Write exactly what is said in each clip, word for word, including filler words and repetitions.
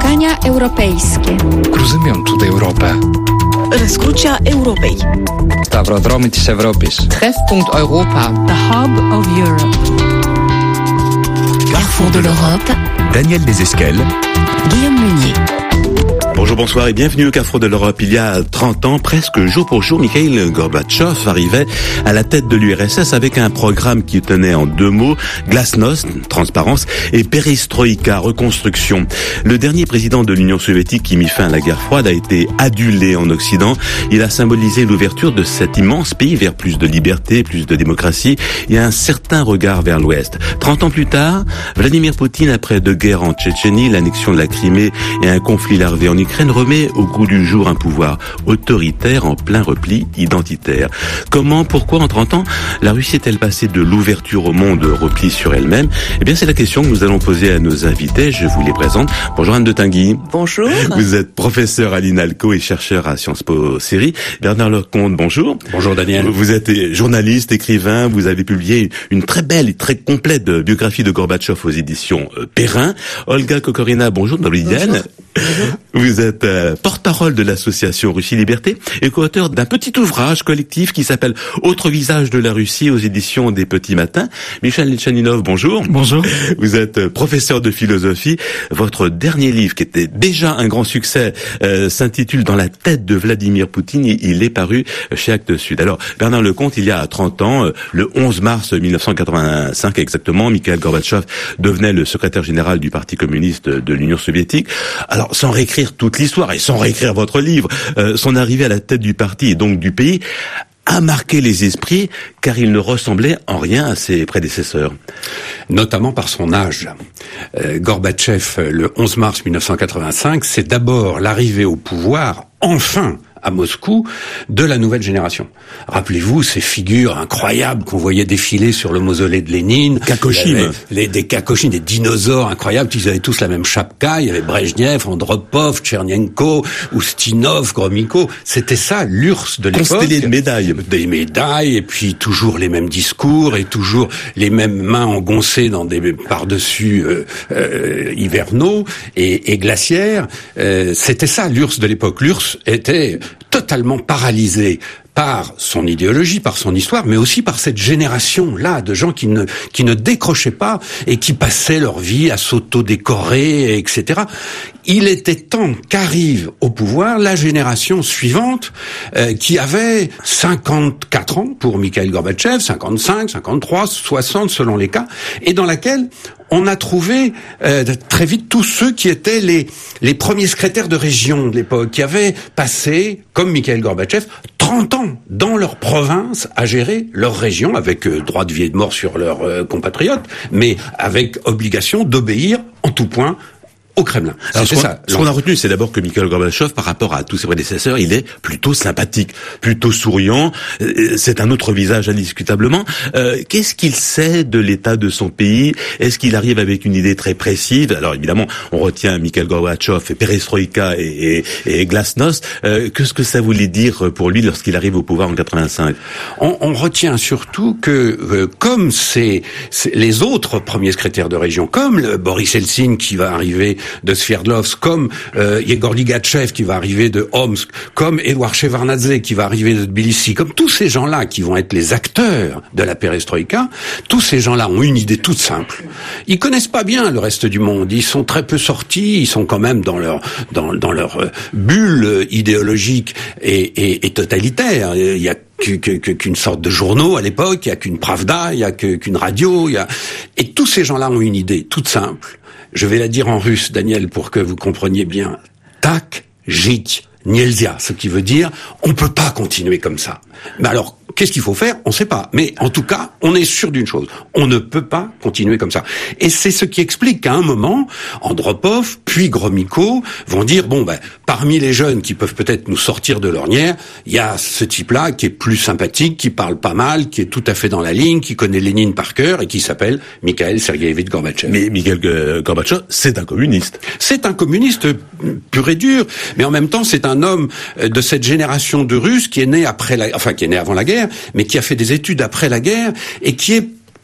Spotkania europejskie. Cruzymentul de Europa. Răscrucea Europei. Stavrodromul Europis. Treffpunkt Europa. The Hub of Europe. Carrefour de l'Europe. Daniel Desesquelles. Guillaume Meunier. Bonjour, bonsoir et bienvenue au Carrefour de l'Europe. Il y a trente ans, presque jour pour jour, Mikhaïl Gorbatchev arrivait à la tête de l'U R S S avec un programme qui tenait en deux mots, glasnost, transparence, et perestroïka, reconstruction. Le dernier président de l'Union soviétique qui mit fin à la guerre froide a été adulé en Occident. Il a symbolisé l'ouverture de cet immense pays vers plus de liberté, plus de démocratie et un certain regard vers l'Ouest. Trente ans plus tard, Vladimir Poutine, après deux guerres en Tchétchénie, l'annexion de la Crimée et un conflit larvé en Ukraine, remet au goût du jour un pouvoir autoritaire en plein repli identitaire. Comment, pourquoi en trente ans, la Russie est-elle passée de l'ouverture au monde au repli sur elle-même? Eh bien, c'est la question que nous allons poser à nos invités. Je vous les présente. Bonjour Anne de Tinguy. Bonjour. Vous êtes professeur à l'INALCO et chercheur à Sciences Po Série. Bernard Lecomte, bonjour. Bonjour Daniel. Vous êtes journaliste, écrivain. Vous avez publié une très belle et très complète biographie de Gorbatchev aux éditions Perrin. Olga Kokorina, bonjour, Nolidienne. Vous êtes euh, porte-parole de l'association Russie Liberté et co-auteur d'un petit ouvrage collectif qui s'appelle Autre visage de la Russie aux éditions des Petits Matins. Michel Litchaninov, bonjour. Bonjour. Vous êtes professeur de philosophie. Votre dernier livre, qui était déjà un grand succès, euh, s'intitule Dans la tête de Vladimir Poutine. Il est paru chez Actes Sud. Alors, Bernard Lecomte, il y a trente ans, le onze mars mille neuf cent quatre-vingt-cinq exactement, Mikhaïl Gorbatchev devenait le secrétaire général du Parti communiste de l'Union soviétique. Alors, sans réécrire toute l'histoire et sans réécrire votre livre, euh, son arrivée à la tête du parti et donc du pays a marqué les esprits car il ne ressemblait en rien à ses prédécesseurs. Notamment par son âge. Euh, Gorbatchev, le onze mars mille neuf cent quatre-vingt-cinq, c'est d'abord l'arrivée au pouvoir, enfin, à Moscou, de la nouvelle génération. Rappelez-vous ces figures incroyables qu'on voyait défiler sur le mausolée de Lénine. Kakoshim. Les, des Kakoshim, des dinosaures incroyables, ils avaient tous la même chapka, il y avait Brejnev, Andropov, Tchernenko, Ustinov, Gromyko. C'était ça, l'U R S S de l'époque. Constellé de médailles. Des médailles, et puis toujours les mêmes discours, et toujours les mêmes mains engoncées dans des par-dessus euh, euh, hivernaux et, et glaciaires. Euh, c'était ça, l'U R S S de l'époque. L'U R S S était totalement paralysé par son idéologie, par son histoire, mais aussi par cette génération-là de gens qui ne qui ne décrochaient pas et qui passaient leur vie à s'auto-décorer, et cetera. Il était temps qu'arrive au pouvoir la génération suivante, euh, qui avait cinquante-quatre ans pour Mikhaïl Gorbatchev, cinquante-cinq, cinquante-trois, soixante selon les cas, et dans laquelle on a trouvé euh, très vite tous ceux qui étaient les les premiers secrétaires de région de l'époque, qui avaient passé, comme Mikhaïl Gorbatchev, trente ans dans leur province à gérer leur région, avec euh, droit de vie et de mort sur leurs euh, compatriotes, mais avec obligation d'obéir en tout point au Kremlin. Alors, c'est ce, ça. qu'on, ce qu'on a retenu, c'est d'abord que Mikhaïl Gorbatchev, par rapport à tous ses prédécesseurs, il est plutôt sympathique, plutôt souriant. C'est un autre visage indiscutablement. Euh, qu'est-ce qu'il sait de l'état de son pays? Est-ce qu'il arrive avec une idée très précise? Alors évidemment, on retient Mikhaïl Gorbatchev et perestroïka et, et, et glasnost. Euh, qu'est-ce que ça voulait dire pour lui lorsqu'il arrive au pouvoir en quatre-vingt-cinq? On, on retient surtout que, euh, comme c'est, c'est les autres premiers secrétaires de région, comme le Boris Eltsine qui va arriver de Sverdlovsk, comme euh, Yegor Ligachev qui va arriver de Omsk, comme Edouard Shevardnadze qui va arriver de Tbilissi, comme tous ces gens-là qui vont être les acteurs de la perestroïka, tous ces gens-là ont une idée toute simple. Ils connaissent pas bien le reste du monde, ils sont très peu sortis, ils sont quand même dans leur dans, dans leur bulle idéologique et, et, et totalitaire. Il y a qu'une sorte de journaux à l'époque, il y a qu'une Pravda, il y a qu'une radio, il y a et tous ces gens-là ont une idée toute simple. Je vais la dire en russe, Daniel, pour que vous compreniez bien. Tak, jit, nielzia, ce qui veut dire on peut pas continuer comme ça. Mais alors, qu'est-ce qu'il faut faire? On sait pas. Mais en tout cas, on est sûr d'une chose. On ne peut pas continuer comme ça. Et c'est ce qui explique qu'à un moment, Andropov, puis Gromyko vont dire, bon, ben, parmi les jeunes qui peuvent peut-être nous sortir de l'ornière, il y a ce type-là qui est plus sympathique, qui parle pas mal, qui est tout à fait dans la ligne, qui connaît Lénine par cœur et qui s'appelle Mikhaïl Sergueïevitch Gorbatchev. Mais Mikhaïl Gorbatchev, c'est un communiste. C'est un communiste pur et dur, mais en même temps, c'est un homme de cette génération de Russes qui est né après la, enfin, qui est né avant la guerre, mais qui a fait des études après la guerre et qui est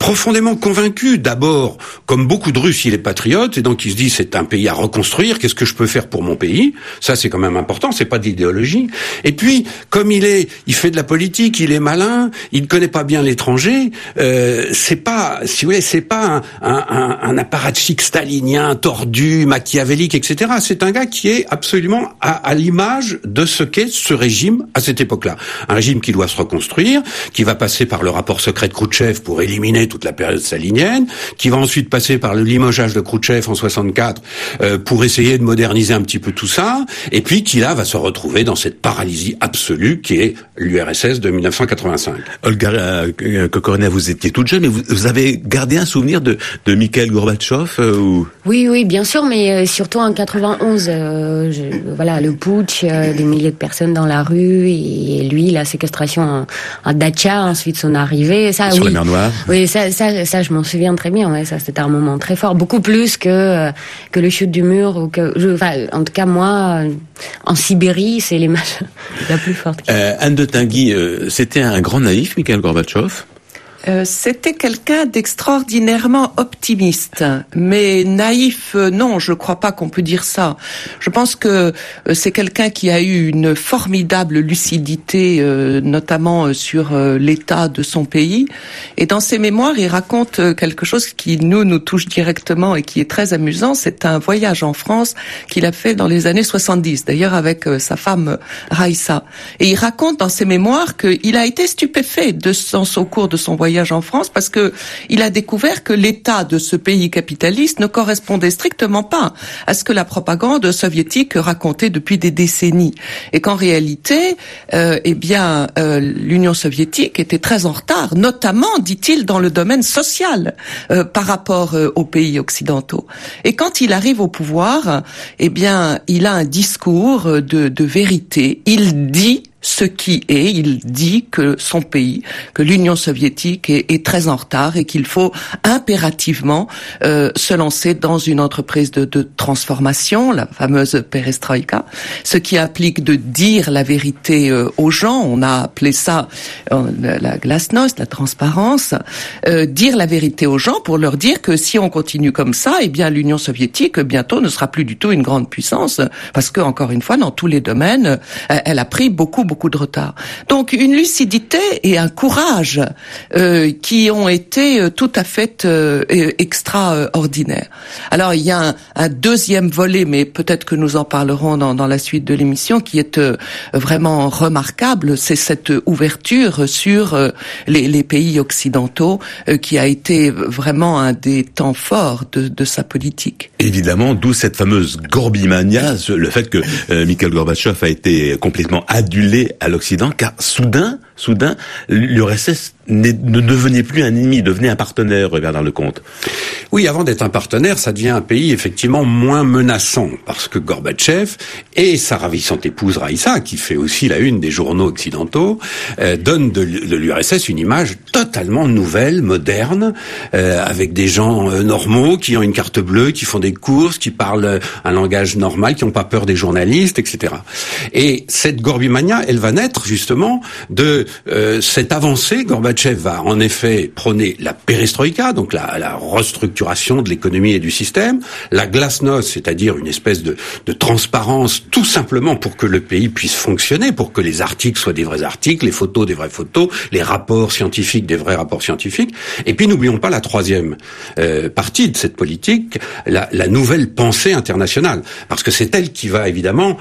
profondément convaincu. D'abord, comme beaucoup de Russes, il est patriote, et donc il se dit c'est un pays à reconstruire, qu'est-ce que je peux faire pour mon pays? Ça, c'est quand même important, c'est pas d'idéologie. Et puis, comme il est, il fait de la politique, il est malin, il ne connaît pas bien l'étranger, euh, c'est pas, si vous voulez, c'est pas un, un, un apparatchik stalinien, tordu, machiavélique, et cetera. C'est un gars qui est absolument à, à l'image de ce qu'est ce régime à cette époque-là. Un régime qui doit se reconstruire, qui va passer par le rapport secret de Khrouchtchev pour éliminer toute la période stalinienne, qui va ensuite passer par le limogeage de Khrouchtchev en soixante-quatre euh, pour essayer de moderniser un petit peu tout ça, et puis qui là va se retrouver dans cette paralysie absolue qui est l'U R S S de mille neuf cent quatre-vingt-cinq. Olga euh, Kokorina, vous étiez toute jeune, mais vous, vous avez gardé un souvenir de, de Mikhail Gorbatchev euh, ou... Oui, oui, bien sûr, mais euh, surtout en quatre-vingt-onze, euh, je, voilà, le putsch, euh, des milliers de personnes dans la rue, et lui, la séquestration en, en Dacha, ensuite son arrivée, ça, sur oui. la mer Noire. Oui, ça, ça, ça, je m'en souviens très bien. Ouais, ça, c'était un moment très fort, beaucoup plus que euh, que le chute du mur ou que, je, enfin, en tout cas moi, euh, en Sibérie, c'est l'image la plus forte. Euh, Anne de Tinguy, euh, c'était un grand naïf, Mikhail Gorbatchev. Euh, c'était quelqu'un d'extraordinairement optimiste, mais naïf, euh, non, je crois pas qu'on peut dire ça. Je pense que euh, c'est quelqu'un qui a eu une formidable lucidité, euh, notamment euh, sur euh, l'état de son pays. Et dans ses mémoires, il raconte euh, quelque chose qui nous nous touche directement et qui est très amusant. C'est un voyage en France qu'il a fait dans les années soixante-dix, d'ailleurs avec euh, sa femme euh, Raïssa. Et il raconte dans ses mémoires qu'il a été stupéfait de son, au cours de son voyage en France parce que il a découvert que l'état de ce pays capitaliste ne correspondait strictement pas à ce que la propagande soviétique racontait depuis des décennies et qu'en réalité, euh, eh bien, euh, l'Union soviétique était très en retard, notamment, dit-il, dans le domaine social euh, par rapport euh, aux pays occidentaux. Et quand il arrive au pouvoir, eh bien, il a un discours de, de vérité. Il dit ce qui est, il dit que son pays, que l'Union soviétique est, est très en retard et qu'il faut impérativement euh, se lancer dans une entreprise de, de transformation, la fameuse perestroïka, ce qui implique de dire la vérité euh, aux gens. On a appelé ça euh, la glasnost, la transparence. Euh, dire la vérité aux gens pour leur dire que si on continue comme ça, eh bien l'Union soviétique bientôt ne sera plus du tout une grande puissance, parce que encore une fois, dans tous les domaines, elle a pris beaucoup beaucoup de retard. Donc une lucidité et un courage euh, qui ont été tout à fait euh, extraordinaires. Alors il y a un, un deuxième volet, mais peut-être que nous en parlerons dans, dans la suite de l'émission, qui est euh, vraiment remarquable, c'est cette ouverture sur euh, les, les pays occidentaux euh, qui a été vraiment un des temps forts de, de sa politique. Évidemment, d'où cette fameuse Gorbimania, le fait que euh, Mikhail Gorbatchev a été complètement adulé à l'Occident, car soudain, soudain, l'U R S S ne devenait plus un ennemi, devenait un partenaire, Bernard Lecomte. Oui, avant d'être un partenaire, ça devient un pays effectivement moins menaçant, parce que Gorbatchev et sa ravissante épouse Raïssa, qui fait aussi la une des journaux occidentaux, euh, donnent de, de l'U R S S une image totalement nouvelle, moderne, euh, avec des gens euh, normaux, qui ont une carte bleue, qui font des courses, qui parlent un langage normal, qui n'ont pas peur des journalistes, et cetera. Et cette Gorbimania, elle va naître justement de euh, cette avancée. Gorbatchev va en effet prôner la perestroïka, donc la, la restructuration de l'économie et du système, la glasnost, c'est-à-dire une espèce de, de transparence, tout simplement pour que le pays puisse fonctionner, pour que les articles soient des vrais articles, les photos des vraies photos, les rapports scientifiques des vrais rapports scientifiques. Et puis n'oublions pas la troisième euh, partie de cette politique, la, la nouvelle pensée internationale, parce que c'est elle qui va évidemment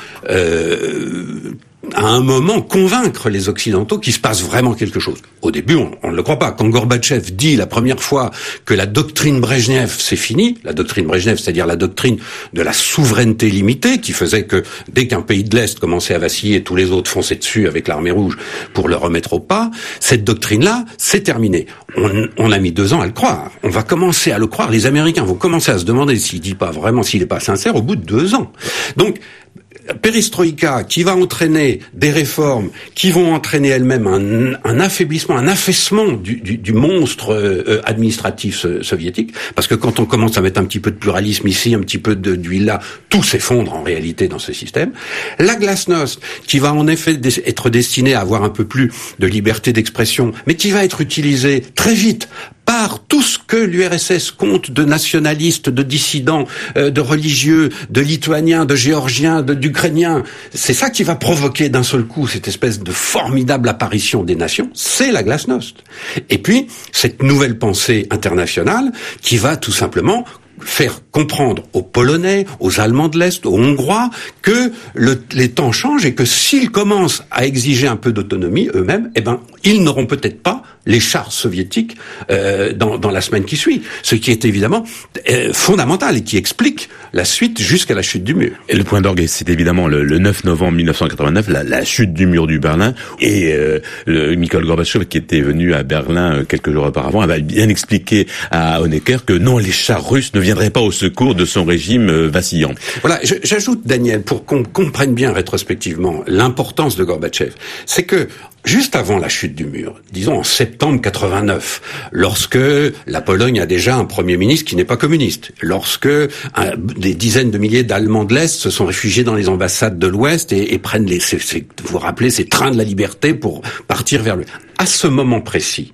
euh, à un moment convaincre les Occidentaux qu'il se passe vraiment quelque chose. Au début, on, on ne le croit pas. Quand Gorbatchev dit la première fois que la doctrine Brejnev, c'est fini, la doctrine Brejnev, c'est-à-dire la doctrine de la souveraineté limitée, qui faisait que dès qu'un pays de l'Est commençait à vaciller, tous les autres fonçaient dessus avec l'armée rouge pour le remettre au pas, cette doctrine-là, c'est terminé. On, on a mis deux ans à le croire. On va commencer à le croire. Les Américains vont commencer à se demander s'il dit pas vraiment, s'il n'est pas sincère au bout de deux ans. Donc, perestroïka qui va entraîner des réformes qui vont entraîner elles-mêmes un, un affaiblissement, un affaissement du, du, du monstre euh, administratif soviétique, parce que quand on commence à mettre un petit peu de pluralisme ici, un petit peu de, d'huile là, tout s'effondre en réalité dans ce système. La glasnost, qui va en effet des, être destinée à avoir un peu plus de liberté d'expression, mais qui va être utilisée très vite par tout ce que l'U R S S compte de nationalistes, de dissidents, euh, de religieux, de lituaniens, de géorgiens, de, d'ukrainiens. C'est ça qui va provoquer d'un seul coup cette espèce de formidable apparition des nations. C'est la glasnost. Et puis, cette nouvelle pensée internationale qui va tout simplement faire comprendre aux Polonais, aux Allemands de l'Est, aux Hongrois, que le, les temps changent et que s'ils commencent à exiger un peu d'autonomie eux-mêmes, eh ben, ils n'auront peut-être pas les chars soviétiques euh, dans, dans la semaine qui suit. Ce qui est évidemment euh, fondamental et qui explique la suite jusqu'à la chute du mur. Et le point d'orgue, c'est évidemment le, le neuf novembre mille neuf cent quatre-vingt-neuf, la, la chute du mur du Berlin. Et euh, le, Mikhaïl Gorbatchev, qui était venu à Berlin euh, quelques jours auparavant, avait bien expliqué à Honecker que non, les chars russes ne viendraient pas au secours de son régime euh, vacillant. Voilà, je, j'ajoute, Daniel, pour qu'on comprenne bien rétrospectivement l'importance de Gorbatchev, c'est que juste avant la chute du mur, disons en septembre quatre-vingt-neuf, lorsque la Pologne a déjà un Premier ministre qui n'est pas communiste, lorsque un, des dizaines de milliers d'Allemands de l'Est se sont réfugiés dans les ambassades de l'Ouest et, et prennent les, c'est, c'est, vous vous rappelez, ces trains de la liberté pour partir vers le... À ce moment précis,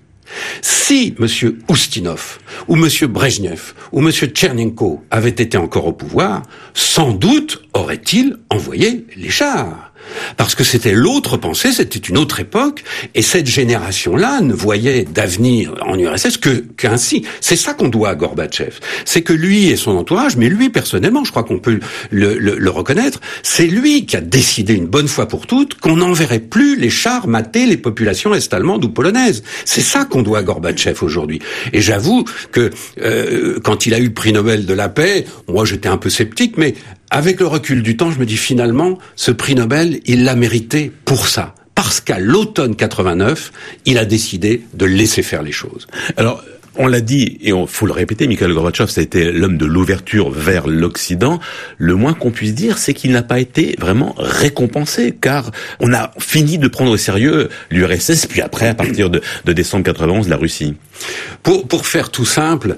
si M. Oustinov ou M. Brejnev ou M. Tchernenko avaient été encore au pouvoir, sans doute auraient-ils envoyé les chars. Parce que c'était l'autre pensée, c'était une autre époque, et cette génération-là ne voyait d'avenir en U R S S que qu'ainsi. C'est ça qu'on doit à Gorbatchev. C'est que lui et son entourage, mais lui personnellement, je crois qu'on peut le, le, le reconnaître, c'est lui qui a décidé une bonne fois pour toutes qu'on n'enverrait plus les chars mater les populations est-allemandes ou polonaises. C'est ça qu'on doit à Gorbatchev aujourd'hui. Et j'avoue que euh, quand il a eu le prix Nobel de la paix, moi j'étais un peu sceptique, mais avec le recul du temps, je me dis finalement, ce prix Nobel, il l'a mérité pour ça. Parce qu'à l'automne quatre-vingt-neuf, il a décidé de laisser faire les choses. Alors, on l'a dit, et on faut le répéter, Mikhaïl Gorbatchev, ça a été l'homme de l'ouverture vers l'Occident. Le moins qu'on puisse dire, c'est qu'il n'a pas été vraiment récompensé, car on a fini de prendre au sérieux l'U R S S, puis après, à partir de, de décembre quatre-vingt-onze, la Russie. Pour, pour faire tout simple,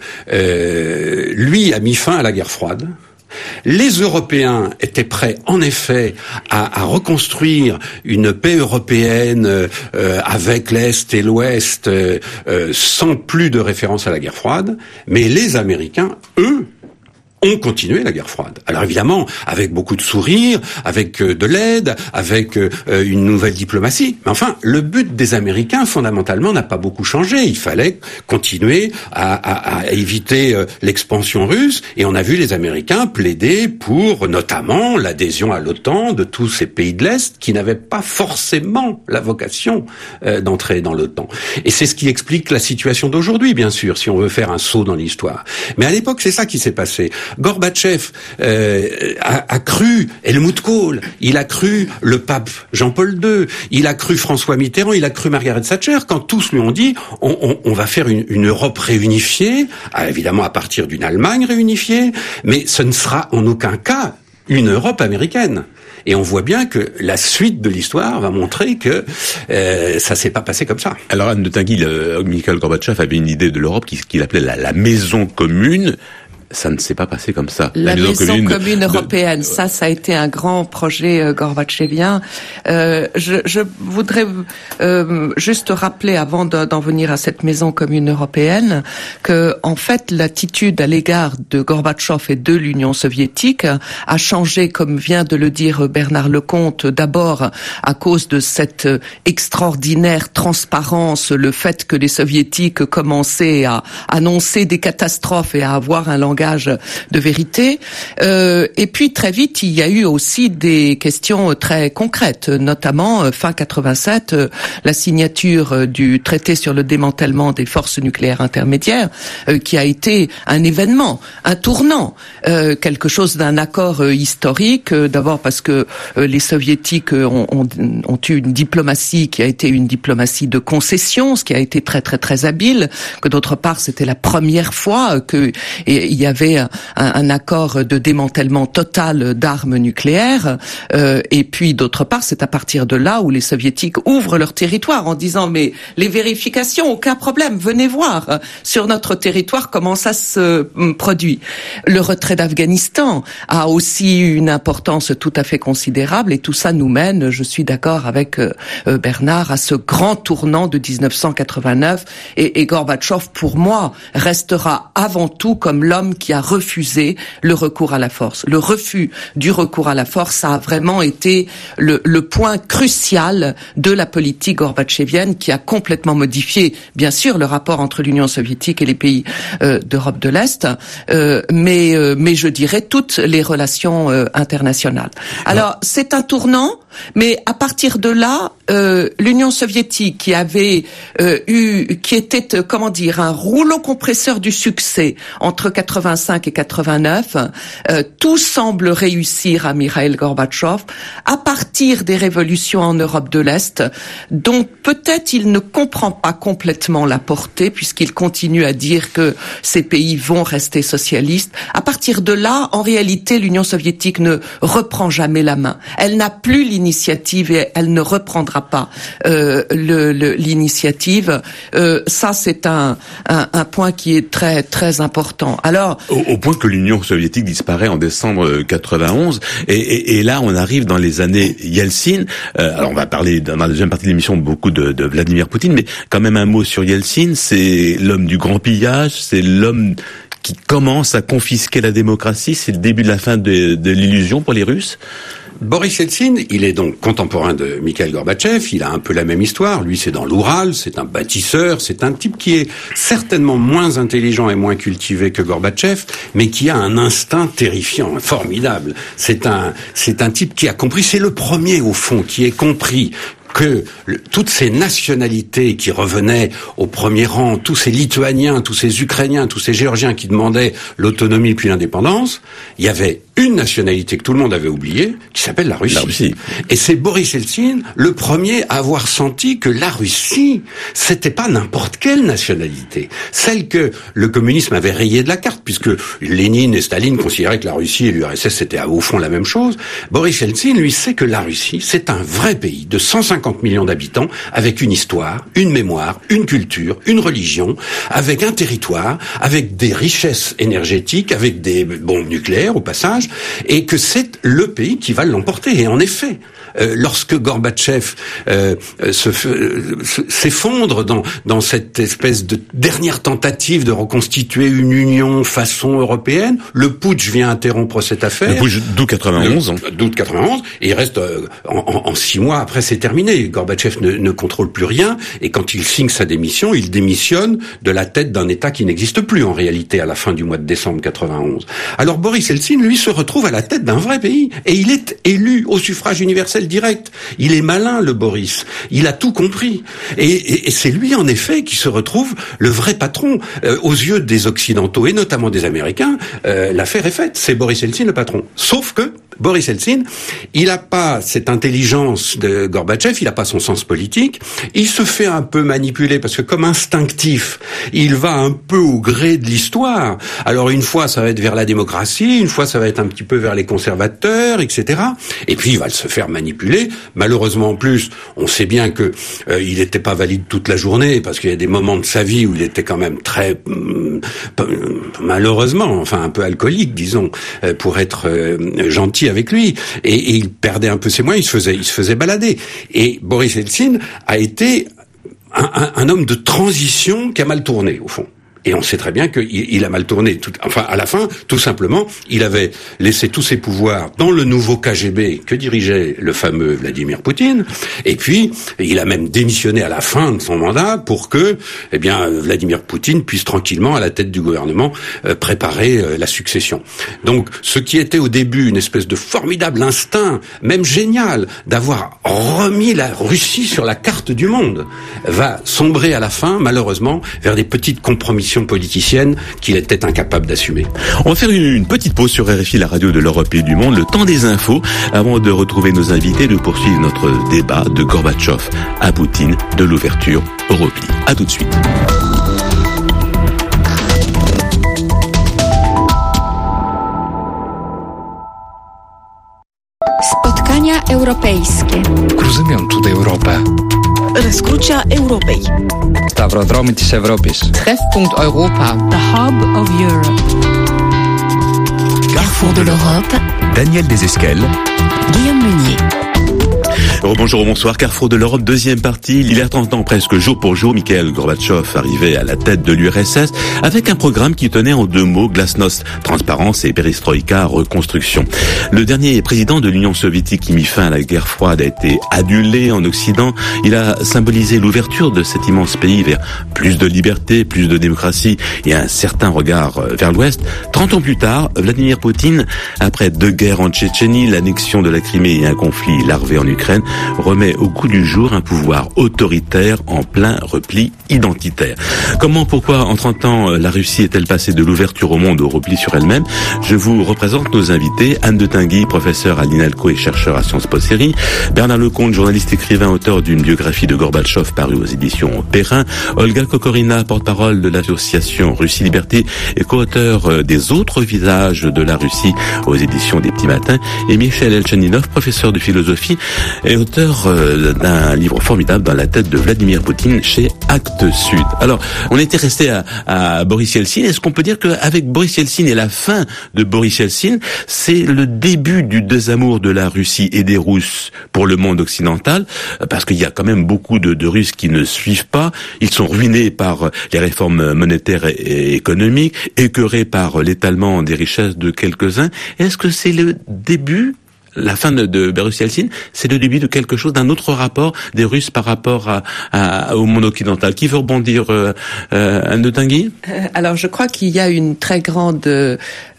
euh, lui a mis fin à la guerre froide. Les Européens étaient prêts, en effet, à, à reconstruire une paix européenne euh, avec l'Est et l'Ouest, euh, euh, sans plus de référence à la guerre froide. Mais les Américains, eux, ont continué la guerre froide. Alors évidemment, avec beaucoup de sourires, avec euh, de l'aide, avec euh, une nouvelle diplomatie. Mais enfin, le but des Américains, fondamentalement, n'a pas beaucoup changé. Il fallait continuer à, à, à éviter euh, l'expansion russe. Et on a vu les Américains plaider pour, notamment, l'adhésion à l'OTAN de tous ces pays de l'Est qui n'avaient pas forcément la vocation euh, d'entrer dans l'OTAN. Et c'est ce qui explique la situation d'aujourd'hui, bien sûr, si on veut faire un saut dans l'histoire. Mais à l'époque, c'est ça qui s'est passé. Gorbatchev euh, a, a cru Helmut Kohl, il a cru le pape Jean-Paul deux, il a cru François Mitterrand, il a cru Margaret Thatcher, quand tous lui ont dit on, on, on va faire une, une Europe réunifiée, évidemment à partir d'une Allemagne réunifiée, mais ce ne sera en aucun cas une Europe américaine. Et on voit bien que la suite de l'histoire va montrer que euh, ça s'est pas passé comme ça. Alors Anne de Tinguy, euh, Mikhaïl Gorbatchev avait une idée de l'Europe qu'il, qu'il appelait la, la maison commune. Ça ne s'est pas passé comme ça. La, la maison, maison commune, commune de, européenne, de... ça, ça a été un grand projet euh, gorbatchevien. Euh, je, je voudrais euh, juste rappeler, avant de, d'en venir à cette maison commune européenne, que en fait, l'attitude à l'égard de Gorbatchev et de l'Union soviétique a changé, comme vient de le dire Bernard Lecomte, d'abord à cause de cette extraordinaire transparence, le fait que les soviétiques commençaient à annoncer des catastrophes et à avoir un langage de vérité. Euh, et puis très vite, il y a eu aussi des questions très concrètes, notamment fin quatre-vingt-sept, euh, la signature euh, du traité sur le démantèlement des forces nucléaires intermédiaires, euh, qui a été un événement, un tournant, euh, quelque chose d'un accord euh, historique. Euh, d'abord parce que euh, les soviétiques euh, ont, ont, ont eu une diplomatie qui a été une diplomatie de concession, ce qui a été très très très habile. Que d'autre part, c'était la première fois que et il y a avait un, un accord de démantèlement total d'armes nucléaires. Euh, et puis d'autre part, c'est à partir de là où les soviétiques ouvrent leur territoire en disant mais les vérifications, aucun problème, venez voir sur notre territoire comment ça se produit. Le retrait d'Afghanistan a aussi une importance tout à fait considérable et tout ça nous mène, je suis d'accord avec euh, Bernard, à ce grand tournant de dix-neuf cent quatre-vingt-neuf et, et Gorbatchev, pour moi, restera avant tout comme l'homme qui a refusé le recours à la force. Le refus du recours à la force, ça a vraiment été le, le point crucial de la politique gorbatchevienne qui a complètement modifié, bien sûr, le rapport entre l'Union soviétique et les pays euh, d'Europe de l'Est, euh, mais, euh, mais je dirais toutes les relations euh, internationales. Alors, c'est un tournant, mais à partir de là, euh, l'Union soviétique qui avait euh, eu, qui était, euh, comment dire, un rouleau compresseur du succès entre quatre-vingt-cinq et quatre-vingt-neuf, euh, tout semble réussir à Mikhaïl Gorbatchev à partir des révolutions en Europe de l'Est, dont peut-être il ne comprend pas complètement la portée, puisqu'il continue à dire que ces pays vont rester socialistes. À partir de là, en réalité, l'Union soviétique ne reprend jamais la main. Elle n'a plus l'initiative et elle ne reprendra pas euh, le, le, l'initiative. Euh, ça, c'est un, un, un point qui est très très important. Alors, au, au point que l'Union soviétique disparaît en décembre quatre-vingt-onze, et, et, et là, on arrive dans les années Yeltsin. Euh, alors, on va parler dans la deuxième partie de l'émission beaucoup de, de Vladimir Poutine, mais quand même un mot sur Yeltsin. C'est l'homme du grand pillage, c'est l'homme qui commence à confisquer la démocratie. C'est le début de la fin de, de l'illusion pour les Russes. Boris Yeltsin, il est donc contemporain de Mikhaïl Gorbatchev, il a un peu la même histoire, lui c'est dans l'Oural, c'est un bâtisseur, c'est un type qui est certainement moins intelligent et moins cultivé que Gorbatchev, mais qui a un instinct terrifiant, formidable. C'est un, c'est un type qui a compris, c'est le premier au fond qui ait compris que le, toutes ces nationalités qui revenaient au premier rang, tous ces Lituaniens, tous ces Ukrainiens, tous ces Géorgiens qui demandaient l'autonomie puis l'indépendance, il y avait une nationalité que tout le monde avait oubliée, qui s'appelle la Russie. La Russie. Et c'est Boris Yeltsin, le premier à avoir senti que la Russie, c'était pas n'importe quelle nationalité. Celle que le communisme avait rayée de la carte, puisque Lénine et Staline considéraient que la Russie et l'U R S S c'était au fond la même chose. Boris Yeltsin, lui, sait que la Russie, c'est un vrai pays de cent cinquante millions d'habitants, avec une histoire, une mémoire, une culture, une religion, avec un territoire, avec des richesses énergétiques, avec des bombes nucléaires au passage, et que c'est le pays qui va l'emporter. Et en effet, euh, lorsque Gorbatchev euh, se, euh, s'effondre dans, dans cette espèce de dernière tentative de reconstituer une union façon européenne, le putsch vient interrompre cette affaire. Le putsch d'août quatre-vingt-onze. Le, d'août quatre-vingt-onze, et il reste euh, en, en, en six mois après, c'est terminé. Gorbatchev ne, ne contrôle plus rien, et quand il signe sa démission, il démissionne de la tête d'un État qui n'existe plus en réalité à la fin du mois de décembre quatre-vingt-onze. Alors Boris Yeltsin, lui, se retrouve à la tête d'un vrai pays, et il est élu au suffrage universel direct. Il est malin, le Boris. Il a tout compris. Et, et, et c'est lui, en effet, qui se retrouve le vrai patron. Euh, aux yeux des Occidentaux, et notamment des Américains, euh, l'affaire est faite. C'est Boris Yeltsin le patron. Sauf que Boris Yeltsin, il n'a pas cette intelligence de Gorbatchev, il n'a pas son sens politique, il se fait un peu manipuler parce que comme instinctif, il va un peu au gré de l'histoire. Alors une fois ça va être vers la démocratie, une fois ça va être un petit peu vers les conservateurs, et cetera. Et puis il va se faire manipuler. Malheureusement en plus, on sait bien que euh, il n'était pas valide toute la journée parce qu'il y a des moments de sa vie où il était quand même très euh, malheureusement, enfin un peu alcoolique, disons, euh, pour être euh, gentil avec lui, et, et il perdait un peu ses moyens, il se faisait, il se faisait balader. Et Boris Yeltsin a été un, un, un homme de transition qui a mal tourné, au fond. Et on sait très bien qu'il il a mal tourné. Tout, enfin, à la fin, tout simplement, il avait laissé tous ses pouvoirs dans le nouveau K G B que dirigeait le fameux Vladimir Poutine. Et puis, il a même démissionné à la fin de son mandat pour que, eh bien, Vladimir Poutine puisse tranquillement, à la tête du gouvernement, euh, préparer euh, la succession. Donc, ce qui était au début une espèce de formidable instinct, même génial, d'avoir remis la Russie sur la carte du monde, va sombrer à la fin, malheureusement, vers des petites compromissions politicienne qu'il était incapable d'assumer. On va faire une, une petite pause sur R F I, la radio de l'Europe et du monde, le temps des infos, avant de retrouver nos invités, de poursuivre notre débat de Gorbatchev à Poutine, de l'ouverture au repli. À tout de suite. Spotkania europejskie. Rozumiem Europę. Răscrucea Europei. Stavrodromy της Ευρώπης. Treffpunkt Europa. The hub of Europe. Carrefour de l'Europe. Daniel Desesquelles. Guillaume Meunier. Oh, bonjour, bonsoir, Carrefour de l'Europe, deuxième partie. Il y a trente ans, presque jour pour jour, Mikhail Gorbatchev arrivait à la tête de l'U R S S avec un programme qui tenait en deux mots, glasnost, transparence, et perestroïka, reconstruction. Le dernier président de l'Union soviétique qui mit fin à la guerre froide a été adulé en Occident. Il a symbolisé l'ouverture de cet immense pays vers plus de liberté, plus de démocratie et un certain regard vers l'Ouest. Trente ans plus tard, Vladimir Poutine, après deux guerres en Tchétchénie, l'annexion de la Crimée et un conflit larvé en Ukraine, remet au goût du jour un pouvoir autoritaire en plein repli identitaire. Comment, pourquoi, en trente ans, la Russie est-elle passée de l'ouverture au monde au repli sur elle-même? Je vous représente nos invités. Anne de Tinguy, professeure à l'INALCO et chercheur à Sciences Po Série. Bernard Lecomte, journaliste écrivain, auteur d'une biographie de Gorbatchev parue aux éditions Perrin. Olga Kokorina, porte-parole de l'association Russie Liberté et co-auteur des autres visages de la Russie aux éditions des Petits Matins. Et Michel Elchaninov, professeur de philosophie et auteur euh, d'un livre formidable dans la tête de Vladimir Poutine chez Actes Sud. Alors, on était resté à, à Boris Yeltsin. Est-ce qu'on peut dire qu'avec Boris Yeltsin et la fin de Boris Yeltsin, c'est le début du désamour de la Russie et des Russes pour le monde occidental? Parce qu'il y a quand même beaucoup de, de Russes qui ne suivent pas. Ils sont ruinés par les réformes monétaires et, et économiques, écœurés par l'étalement des richesses de quelques-uns. Est-ce que c'est le début? La fin de, de Boris Yeltsin, c'est le début de quelque chose, d'un autre rapport des Russes par rapport à, à, au monde occidental. Qui veut rebondir, euh, euh, Anne de Tinguy? Alors, je crois qu'il y a une très grande, euh,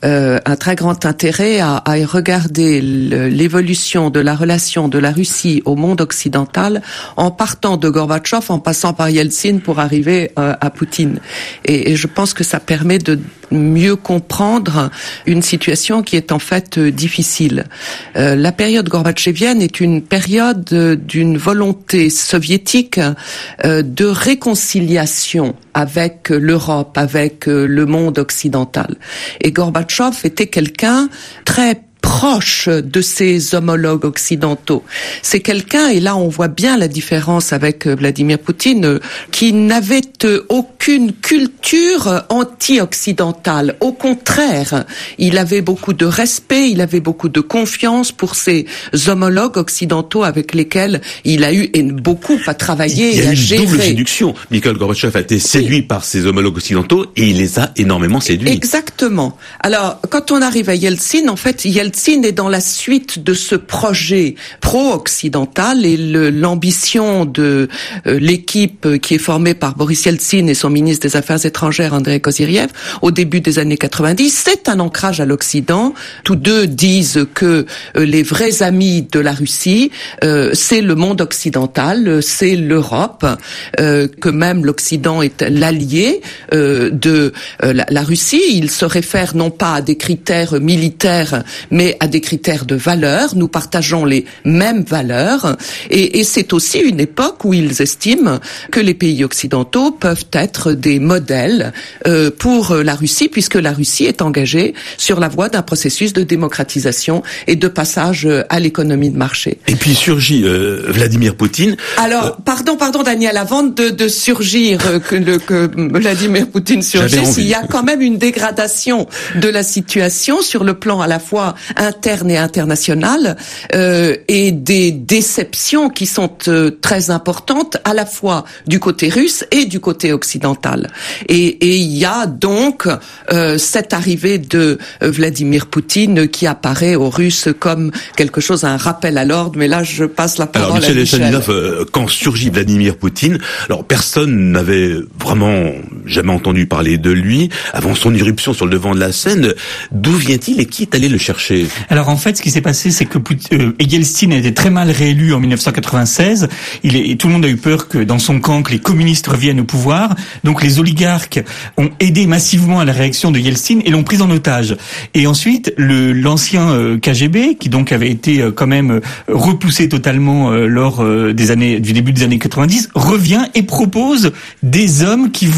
un très grand intérêt à, à regarder l'évolution de la relation de la Russie au monde occidental en partant de Gorbatchev, en passant par Yeltsin pour arriver euh, à Poutine. Et, et je pense que ça permet de mieux comprendre une situation qui est en fait euh, difficile. Euh, la période gorbatchevienne est une période euh, d'une volonté soviétique euh, de réconciliation avec l'Europe, avec euh, le monde occidental. Et Gorbatchev était quelqu'un très proche de ses homologues occidentaux. C'est quelqu'un, et là on voit bien la différence avec Vladimir Poutine, qui n'avait aucune culture anti-occidentale. Au contraire, il avait beaucoup de respect, il avait beaucoup de confiance pour ses homologues occidentaux avec lesquels il a eu et beaucoup à travailler et à gérer. Il y a une double séduction. Mikhail Gorbatchev a été séduit oui. par ses homologues occidentaux et il les a énormément séduits. Exactement. Alors, quand on arrive à Yeltsin, en fait, Yeltsin Yeltsin est dans la suite de ce projet pro-occidental et le, l'ambition de euh, l'équipe qui est formée par Boris Yeltsin et son ministre des Affaires étrangères Andrei Kozyriev au début des années quatre-vingt-dix, c'est un ancrage à l'Occident. Tous deux disent que euh, les vrais amis de la Russie, euh, c'est le monde occidental, c'est l'Europe, euh, que même l'Occident est l'allié euh, de euh, la, la Russie. Il se réfère non pas à des critères militaires, mais à des critères de valeurs. Nous partageons les mêmes valeurs et, et c'est aussi une époque où ils estiment que les pays occidentaux peuvent être des modèles euh, pour la Russie, puisque la Russie est engagée sur la voie d'un processus de démocratisation et de passage à l'économie de marché. Et puis surgit euh, Vladimir Poutine. Alors, euh... pardon, pardon Daniel, avant de, de surgir, euh, que, le, que Vladimir Poutine surgisse, il y a quand même une dégradation de la situation sur le plan à la fois interne et international, euh, et des déceptions qui sont euh, très importantes à la fois du côté russe et du côté occidental. Et, et il y a donc euh, cette arrivée de euh, Vladimir Poutine qui apparaît aux Russes comme quelque chose, un rappel à l'ordre. Mais là, je passe la parole alors, Michel à Michel. Elchaninov, euh, quand surgit Vladimir Poutine, alors personne n'avait vraiment jamais entendu parler de lui avant son irruption sur le devant de la scène. D'où vient-il et qui est allé le chercher? Alors en fait, ce qui s'est passé, c'est que euh, Yeltsin a été très mal réélu en dix-neuf cent quatre-vingt-seize. Il est, et tout le monde a eu peur que dans son camp, que les communistes reviennent au pouvoir. Donc les oligarques ont aidé massivement à la réaction de Yeltsin et l'ont pris en otage. Et ensuite, le, l'ancien euh, K G B, qui donc avait été euh, quand même euh, repoussé totalement euh, lors euh, des années, du début des années quatre-vingt-dix, revient et propose des hommes qui vont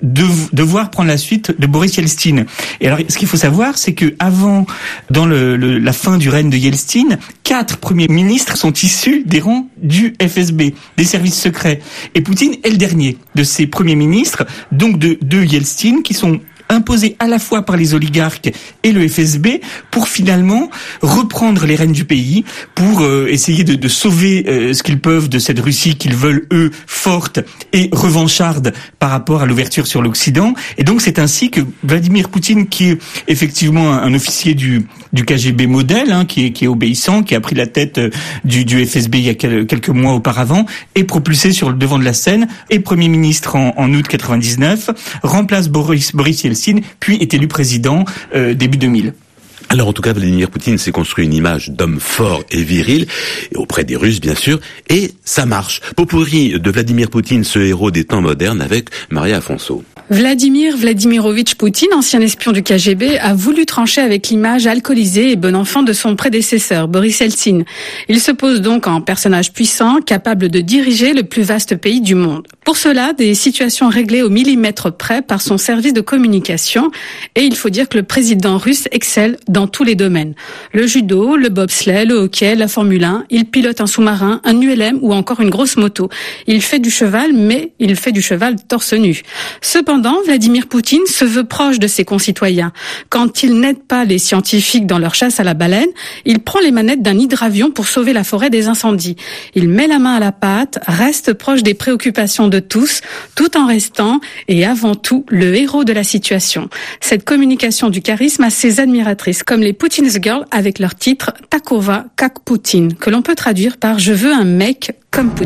de, devoir prendre la suite de Boris Yeltsin. Et alors, ce qu'il faut savoir, c'est que avant, dans le, le, la fin du règne de Yeltsin, quatre premiers ministres sont issus des rangs du F S B, des services secrets. Et Poutine est le dernier de ces premiers ministres, donc de, de Yeltsin, qui sont imposés à la fois par les oligarques et le F S B pour finalement reprendre les rênes du pays, pour euh, essayer de, de sauver euh, ce qu'ils peuvent de cette Russie qu'ils veulent, eux, forte et revancharde par rapport à l'ouverture sur l'Occident. Et donc c'est ainsi que Vladimir Poutine, qui est effectivement un, un officier du, du K G B modèle, hein, qui, est, qui est obéissant, qui a pris la tête euh, du, du F S B il y a quel, quelques mois auparavant, est propulsé sur le devant de la scène, est Premier ministre en, en août quatre-vingt-dix-neuf, remplace Boris, Boris Yeltsin, puis est élu président euh, début deux mille. Alors en tout cas, Vladimir Poutine s'est construit une image d'homme fort et viril, auprès des Russes bien sûr, et ça marche. Potpourri de Vladimir Poutine, ce héros des temps modernes, avec Maria Afonso. Vladimir Vladimirovitch Poutine, ancien espion du K G B, a voulu trancher avec l'image alcoolisée et bon enfant de son prédécesseur, Boris Yeltsin. Il se pose donc en personnage puissant, capable de diriger le plus vaste pays du monde. Pour cela, des situations réglées au millimètre près par son service de communication, et il faut dire que le président russe excelle dans tous les domaines. Le judo, le bobsleigh, le hockey, la Formule un, il pilote un sous-marin, un U L M ou encore une grosse moto. Il fait du cheval, mais il fait du cheval torse nu. Cependant, Vladimir Poutine se veut proche de ses concitoyens. Quand il n'aide pas les scientifiques dans leur chasse à la baleine, il prend les manettes d'un hydravion pour sauver la forêt des incendies. Il met la main à la pâte, reste proche des préoccupations de tous, tout en restant, et avant tout, le héros de la situation. Cette communication du charisme a ses admiratrices, comme les Poutine's Girls avec leur titre « Takova Kak Poutine », que l'on peut traduire par « Je veux un mec comme Poutine ».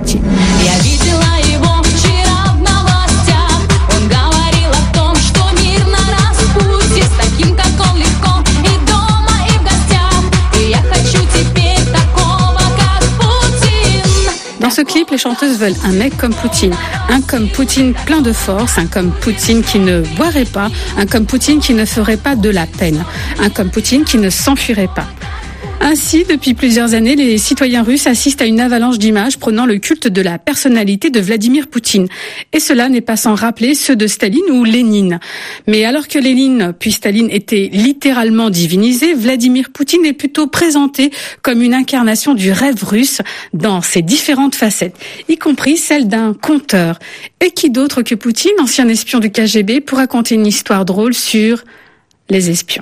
Dans ce clip, les chanteuses veulent un mec comme Poutine, un comme Poutine plein de force, un comme Poutine qui ne boirait pas, un comme Poutine qui ne ferait pas de la peine, un comme Poutine qui ne s'enfuirait pas. Ainsi, depuis plusieurs années, les citoyens russes assistent à une avalanche d'images prônant le culte de la personnalité de Vladimir Poutine. Et cela n'est pas sans rappeler ceux de Staline ou Lénine. Mais alors que Lénine puis Staline étaient littéralement divinisés, Vladimir Poutine est plutôt présenté comme une incarnation du rêve russe dans ses différentes facettes, y compris celle d'un conteur. Et qui d'autre que Poutine, ancien espion du K G B, pour raconter une histoire drôle sur les espions.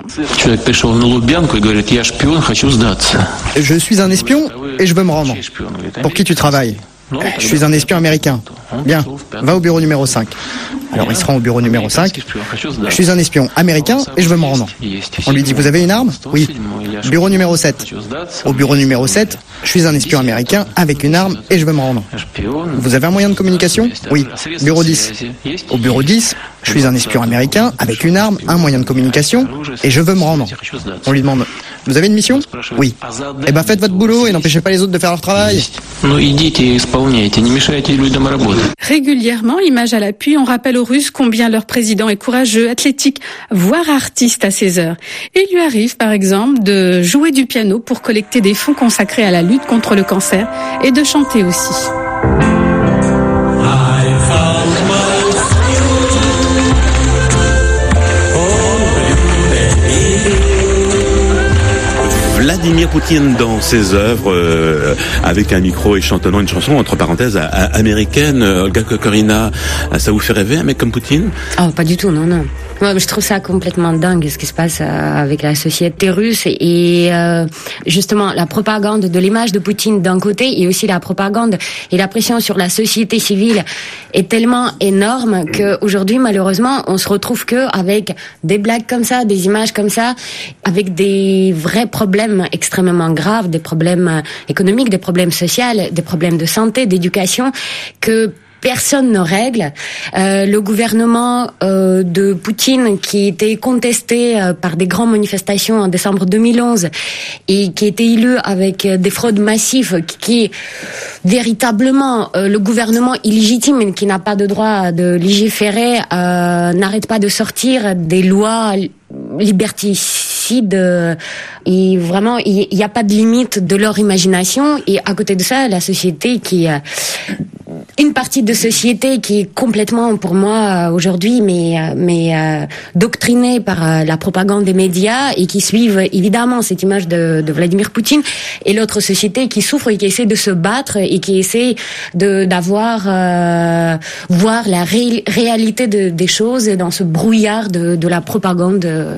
Je suis un espion et je veux me rendre. Pour qui tu travailles ? Je suis un espion américain. Bien, va au bureau numéro cinq. Alors il se rend au bureau numéro cinq. Je suis un espion américain et je veux me rendre. On lui dit, vous avez une arme ? Oui. Bureau numéro sept. Au bureau numéro sept, je suis un espion américain avec une arme et je veux me rendre. Vous avez un moyen de communication ? Oui. Bureau dix. Au bureau dix, je suis un espion américain avec une arme, un moyen de communication et je veux me rendre. On lui demande, vous avez une mission ? Oui. Eh ben faites votre boulot et n'empêchez pas les autres de faire leur travail. Régulièrement, image à l'appui, on rappelle aux Russes combien leur président est courageux, athlétique, voire artiste à ses heures. Et il lui arrive, par exemple, de jouer du piano pour collecter des fonds consacrés à la lutte contre le cancer et de chanter aussi. Vladimir Poutine dans ses œuvres, euh, avec un micro et chantonnant une chanson, entre parenthèses, à, à, américaine. Olga Kokorina, ça vous fait rêver, un mec comme Poutine ? Oh, pas du tout, non, non. Moi, je trouve ça complètement dingue, ce qui se passe avec la société russe et euh, justement la propagande de l'image de Poutine d'un côté et aussi la propagande et la pression sur la société civile est tellement énorme qu'aujourd'hui, malheureusement, on se retrouve que avec des blagues comme ça, des images comme ça, avec des vrais problèmes extrêmement graves, des problèmes économiques, des problèmes sociaux, des problèmes de santé, d'éducation, que personne ne règle. Euh, le gouvernement euh, de Poutine, qui était contesté euh, par des grandes manifestations en décembre deux mille onze et qui était élu avec des fraudes massives, qui, qui véritablement euh, le gouvernement illégitime, qui n'a pas de droit de légiférer, euh, n'arrête pas de sortir des lois liberticides. Et vraiment, il n'y a pas de limite de leur imagination. Et à côté de ça, la société qui euh, une partie de société qui est complètement, pour moi, aujourd'hui, mais, mais euh, doctrinée par euh, la propagande des médias et qui suivent évidemment cette image de, de Vladimir Poutine, et l'autre société qui souffre et qui essaie de se battre et qui essaie de d'avoir euh, voir la ré, réalité de, des choses dans ce brouillard de, de la propagande. Euh,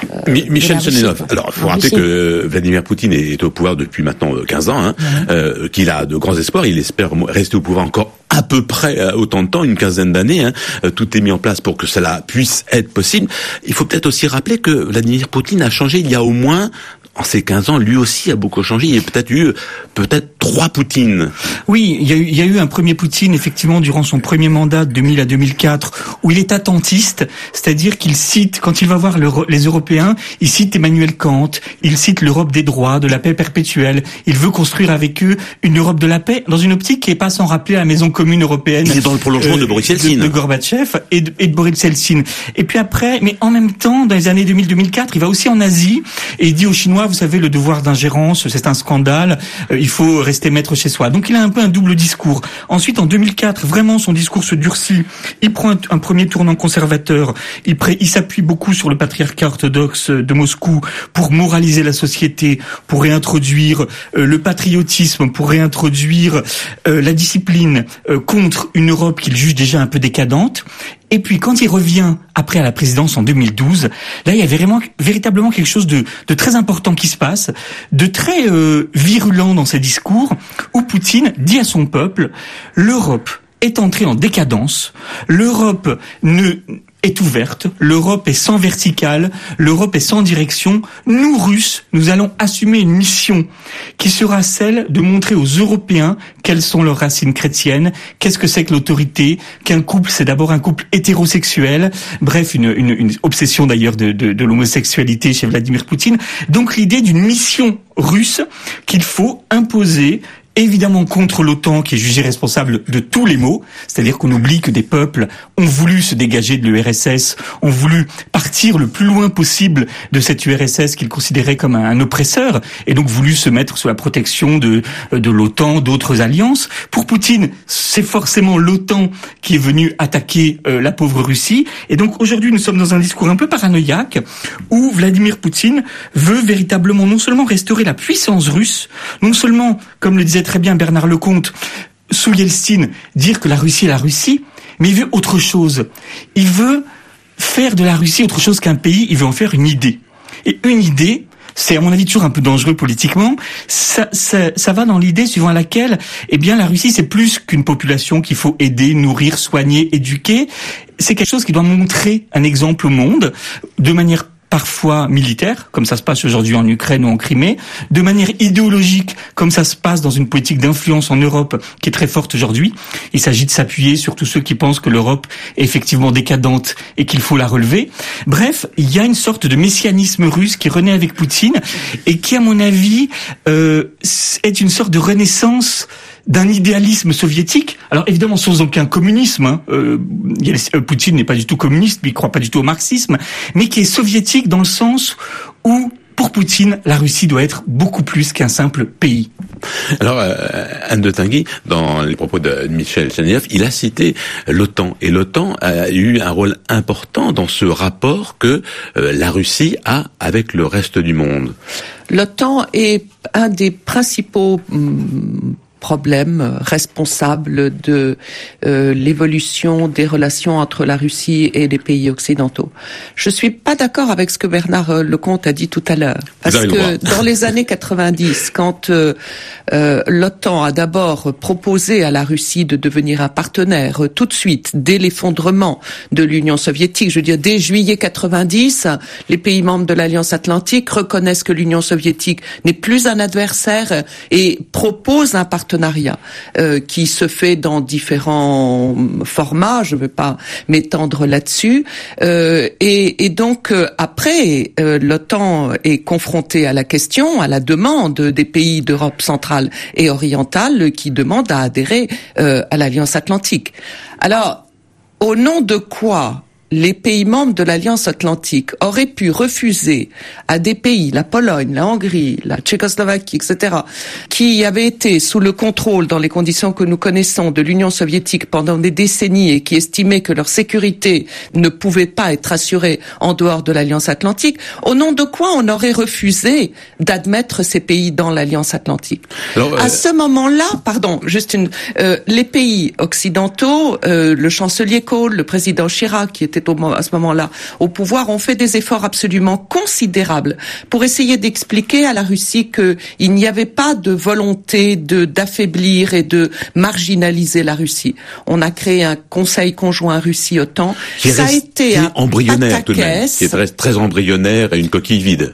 Michel Chaninov. Alors, il faut rappeler que Vladimir Poutine est au pouvoir depuis maintenant quinze ans, hein, mmh. euh, qu'il a de grands espoirs. Il espère rester au pouvoir encore à peu près autant de temps, une quinzaine d'années. Hein. Tout est mis en place pour que cela puisse être possible. Il faut peut-être aussi rappeler que Vladimir Poutine a changé il y a au moins, en ces quinze ans, lui aussi a beaucoup changé. Il y a peut-être eu peut-être trois Poutines. Oui, il y a eu, il y a eu un premier Poutine, effectivement, durant son premier mandat de deux mille à deux mille quatre, où il est attentiste, c'est-à-dire qu'il cite, quand il va voir le, les Européens, il cite Emmanuel Kant, il cite l'Europe des droits, de la paix perpétuelle. Il veut construire avec eux une Europe de la paix, dans une optique qui est pas sans rappeler la maison commune européenne. Il est dans le prolongement euh, de Boris Yeltsin. De, de Gorbatchev et de, et de Boris Yeltsin. Et puis après, mais en même temps, dans les années deux mille à deux mille quatre, il va aussi en Asie et il dit aux Chinois, vous savez, le devoir d'ingérence, c'est un scandale, euh, il faut rester maître chez soi. Donc il a un peu un double discours. Ensuite, en deux mille quatre, vraiment son discours se durcit. Il prend un, un premier tournant conservateur. Il, pré, il s'appuie beaucoup sur le patriarcat orthodoxe de Moscou pour moraliser la société, pour réintroduire euh, le patriotisme, pour réintroduire euh, la discipline euh, contre une Europe qu'il juge déjà un peu décadente. Et puis, quand il revient après à la présidence en deux mille douze, là, il y avait vraiment, véritablement quelque chose de, de très important qui se passe, de très euh, virulent dans ses discours, où Poutine dit à son peuple, l'Europe est entrée en décadence, l'Europe ne est ouverte, l'Europe est sans verticale, l'Europe est sans direction. Nous, Russes, nous allons assumer une mission qui sera celle de montrer aux Européens quelles sont leurs racines chrétiennes, qu'est-ce que c'est que l'autorité, qu'un couple, c'est d'abord un couple hétérosexuel, bref, une, une, une obsession d'ailleurs de, de, de l'homosexualité chez Vladimir Poutine. Donc l'idée d'une mission russe qu'il faut imposer, évidemment contre l'OTAN qui est jugée responsable de tous les maux, c'est-à-dire qu'on oublie que des peuples ont voulu se dégager de l'U R S S, ont voulu partir le plus loin possible de cette U R S S qu'ils considéraient comme un, un oppresseur, et donc voulu se mettre sous la protection de, de l'OTAN, d'autres alliances. Pour Poutine, c'est forcément l'OTAN qui est venu attaquer euh, la pauvre Russie, et donc aujourd'hui nous sommes dans un discours un peu paranoïaque où Vladimir Poutine veut véritablement non seulement restaurer la puissance russe, non seulement, comme le disait très bien Bernard Lecomte, sous Yeltsin, dire que la Russie est la Russie, mais il veut autre chose. Il veut faire de la Russie autre chose qu'un pays, il veut en faire une idée. Et une idée, c'est à mon avis toujours un peu dangereux politiquement, ça, ça, ça va dans l'idée suivant laquelle, eh bien, la Russie c'est plus qu'une population qu'il faut aider, nourrir, soigner, éduquer. C'est quelque chose qui doit montrer un exemple au monde, de manière parfois militaire, comme ça se passe aujourd'hui en Ukraine ou en Crimée, de manière idéologique, comme ça se passe dans une politique d'influence en Europe qui est très forte aujourd'hui. Il s'agit de s'appuyer sur tous ceux qui pensent que l'Europe est effectivement décadente et qu'il faut la relever. Bref, il y a une sorte de messianisme russe qui renaît avec Poutine et qui, à mon avis, euh, est une sorte de renaissance d'un idéalisme soviétique. Alors évidemment sans aucun communisme, hein. euh, Poutine n'est pas du tout communiste, il croit pas du tout au marxisme, mais qui est soviétique dans le sens où pour Poutine, la Russie doit être beaucoup plus qu'un simple pays. Alors, euh, Anne de Tinguy, dans les propos de Michel Chaninov, il a cité l'OTAN. Et l'OTAN a eu un rôle important dans ce rapport que euh, la Russie a avec le reste du monde. L'OTAN est un des principaux hum, problème responsable de euh, l'évolution des relations entre la Russie et les pays occidentaux. Je suis pas d'accord avec ce que Bernard Lecomte a dit tout à l'heure, parce que dans les années quatre-vingt-dix, quand euh, euh, l'OTAN a d'abord proposé à la Russie de devenir un partenaire euh, tout de suite, dès l'effondrement de l'Union soviétique, je veux dire dès juillet quatre-vingt-dix, les pays membres de l'Alliance Atlantique reconnaissent que l'Union soviétique n'est plus un adversaire et propose un partenariat partenariat euh, qui se fait dans différents formats, je ne veux pas m'étendre là-dessus, euh, et, et donc euh, après euh, l'OTAN est confrontée à la question, à la demande des pays d'Europe centrale et orientale qui demandent à adhérer euh, à l'Alliance Atlantique. Alors, au nom de quoi les pays membres de l'Alliance Atlantique auraient pu refuser à des pays, la Pologne, la Hongrie, la Tchécoslovaquie, et cetera, qui avaient été sous le contrôle, dans les conditions que nous connaissons, de l'Union soviétique pendant des décennies et qui estimaient que leur sécurité ne pouvait pas être assurée en dehors de l'Alliance Atlantique, au nom de quoi on aurait refusé d'admettre ces pays dans l'Alliance Atlantique. Alors, euh... À ce moment-là, pardon, juste une, euh, les pays occidentaux, euh, le chancelier Kohl, le président Chirac, qui était au, à ce moment-là au pouvoir, ont fait des efforts absolument considérables pour essayer d'expliquer à la Russie qu'il n'y avait pas de volonté de d'affaiblir et de marginaliser la Russie. On a créé un conseil conjoint Russie-OTAN. Qui Ça a été un embryonnaire tout de même, qui est très, très embryonnaire et une coquille vide.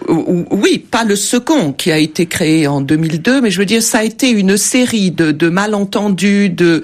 Oui, pas le second qui a été créé en deux mille deux, mais je veux dire, ça a été une série de, de malentendus, de,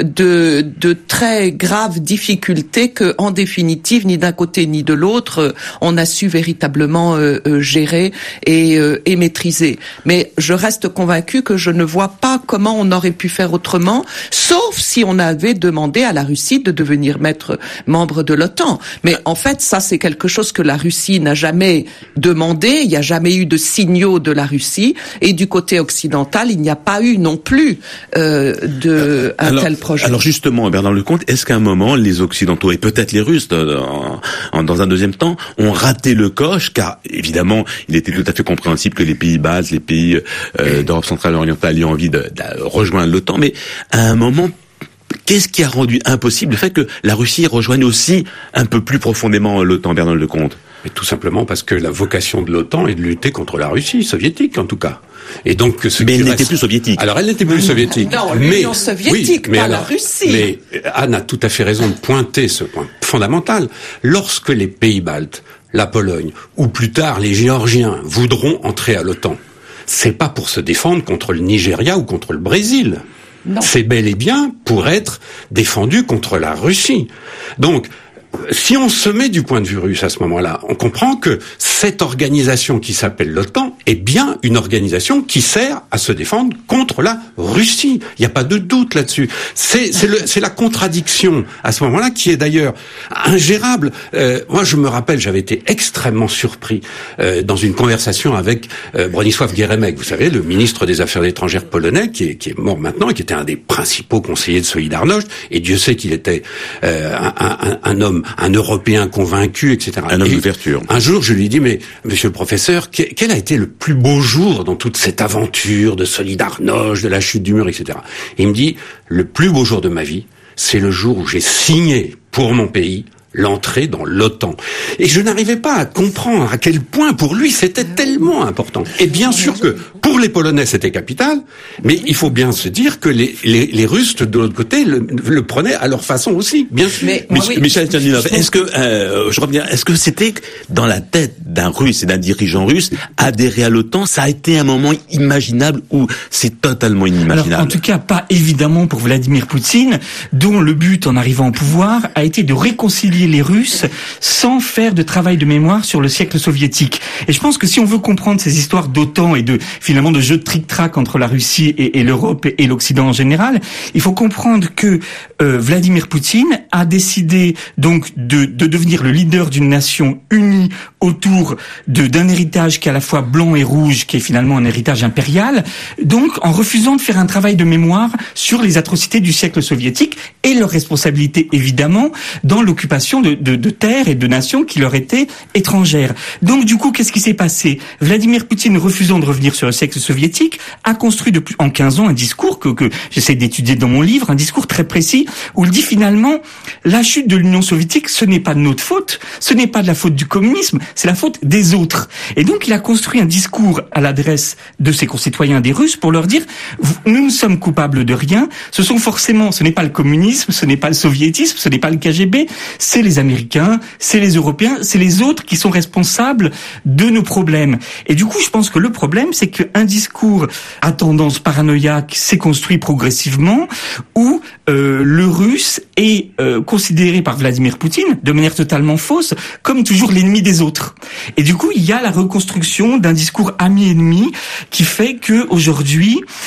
de, de très graves difficultés que, en définitive, ni d'un côté ni de l'autre, on a su véritablement euh, euh, gérer et, euh, et maîtriser. Mais je reste convaincu que je ne vois pas comment on aurait pu faire autrement, sauf si on avait demandé à la Russie de devenir maître membre de l'OTAN. Mais en fait, ça c'est quelque chose que la Russie n'a jamais demandé. Il n'y a jamais eu de signaux de la Russie, et du côté occidental, il n'y a pas eu non plus euh, de un alors, tel projet. Alors justement, Bernard Lecomte, est-ce qu'à un moment les Occidentaux et peut-être les Russes, en, en, dans un deuxième temps, ont raté le coche, car évidemment, il était tout à fait compréhensible que les pays baltes, les pays euh, d'Europe centrale et orientale aient envie de, de rejoindre l'OTAN, mais à un moment, qu'est-ce qui a rendu impossible le fait que la Russie rejoigne aussi un peu plus profondément l'OTAN, Bernard Lecomte? Mais tout simplement parce que la vocation de l'OTAN est de lutter contre la Russie, soviétique en tout cas. Et donc, ce mais qui elle reste... n'était plus soviétique. Alors, elle n'était plus soviétique. Non, mais l'Union soviétique, oui, mais pas alors, la Russie. Mais Anne a tout à fait raison de pointer ce point fondamental. Lorsque les pays baltes, la Pologne, ou plus tard les Géorgiens voudront entrer à l'OTAN, c'est pas pour se défendre contre le Nigeria ou contre le Brésil. Non. C'est bel et bien pour être défendu contre la Russie. Donc, si on se met du point de vue russe à ce moment-là, on comprend que cette organisation qui s'appelle l'OTAN est bien une organisation qui sert à se défendre contre la Russie. Il n'y a pas de doute là-dessus. C'est, c'est, le, c'est la contradiction à ce moment-là qui est d'ailleurs ingérable. Euh, moi, je me rappelle, j'avais été extrêmement surpris euh, dans une conversation avec euh, Bronisław Geremek, vous savez, le ministre des Affaires étrangères polonais, qui est, qui est mort maintenant et qui était un des principaux conseillers de Solidarność. Et Dieu sait qu'il était euh, un, un, un homme un Européen convaincu, et cetera. Un homme d'ouverture. Un jour, je lui dis, mais monsieur le professeur, quel a été le plus beau jour dans toute cette aventure de Solidarność, de la chute du mur, et cetera. Et il me dit, le plus beau jour de ma vie, c'est le jour où j'ai signé pour mon pays l'entrée dans l'OTAN. Et je n'arrivais pas à comprendre à quel point pour lui c'était tellement important. Et bien sûr que pour les Polonais c'était capital, mais il faut bien se dire que les, les, les Russes de l'autre côté le, le prenaient à leur façon aussi, bien sûr. Mais, Mich- oui, Michel Tcherninov, est-ce que, euh, je reviens, est-ce que c'était dans la tête d'un Russe et d'un dirigeant russe adhérer à l'OTAN? Ça a été un moment imaginable ou c'est totalement inimaginable? Alors, en tout cas, pas évidemment pour Vladimir Poutine, dont le but en arrivant au pouvoir a été de réconcilier les Russes sans faire de travail de mémoire sur le siècle soviétique. Et je pense que si on veut comprendre ces histoires d'OTAN et de finalement de jeux de tric-trac entre la Russie et, et l'Europe et, et l'Occident en général, il faut comprendre que euh, Vladimir Poutine a décidé donc de, de devenir le leader d'une nation unie autour de d'un héritage qui est à la fois blanc et rouge, qui est finalement un héritage impérial, donc en refusant de faire un travail de mémoire sur les atrocités du siècle soviétique et leur responsabilité évidemment dans l'occupation de, de, de terres et de nations qui leur étaient étrangères. Donc du coup, qu'est-ce qui s'est passé? Vladimir Poutine, refusant de revenir sur le siècle soviétique, a construit depuis en quinze ans un discours que, que j'essaie d'étudier dans mon livre, un discours très précis où il dit finalement la chute de l'Union soviétique, ce n'est pas de notre faute, ce n'est pas de la faute du communisme, c'est la faute des autres. Et donc il a construit un discours à l'adresse de ses concitoyens des Russes pour leur dire nous ne sommes coupables de rien, ce sont forcément, ce n'est pas le communisme, ce n'est pas le soviétisme, ce n'est pas le K G B, c'est les Américains, c'est les Européens, c'est les autres qui sont responsables de nos problèmes. Et du coup, je pense que le problème, c'est qu'un discours à tendance paranoïaque s'est construit progressivement, où euh, le Russe est euh, considéré par Vladimir Poutine, de manière totalement fausse, comme toujours l'ennemi des autres. Et du coup, il y a la reconstruction d'un discours ami-ennemi qui fait que aujourd'hui,